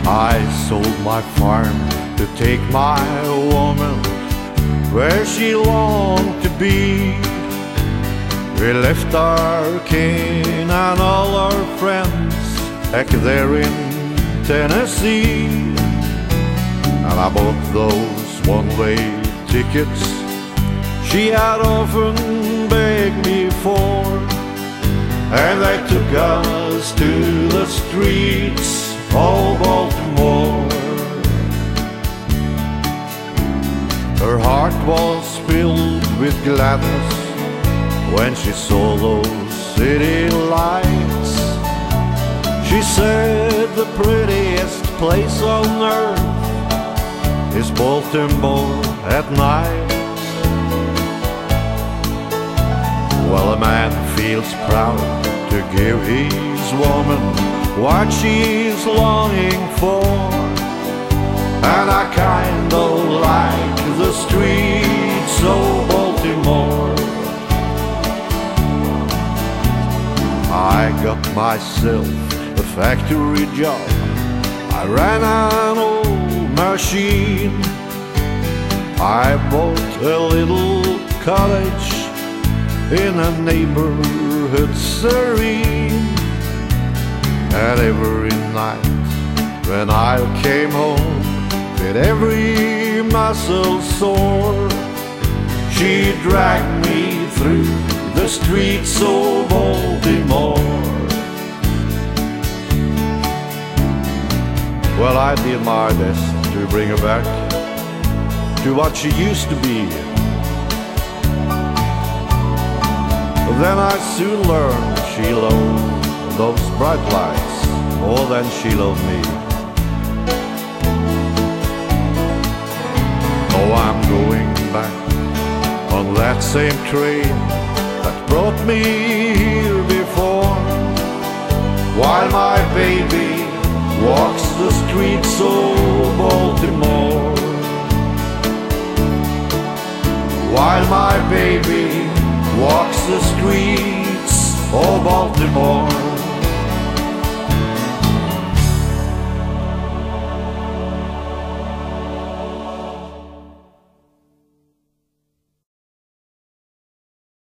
I sold my farm to take my woman where she longed to be. We left our kin and all our friends back there in Tennessee. And I bought those one-way tickets she had often begged me for, and they took us to the streets of Baltimore. Her heart was filled with gladness when she saw those city lights. She said the prettiest place on earth is Baltimore at night. Well, a man feels proud to give his woman what she's longing for, and I kinda like the streets of Baltimore. I got myself a factory job. I ran an old machine. I bought a little cottage in a neighborhood serene. And every night when I came home with every muscle sore, she dragged me through the streets of Baltimore. Well, I did my best to bring her back to what she used to be. Then I soon learned she loved those bright lights more than she loved me. Oh, I'm going back on that same train that brought me here before, while my baby walks the streets of Baltimore. While my baby walks the streets of Baltimore.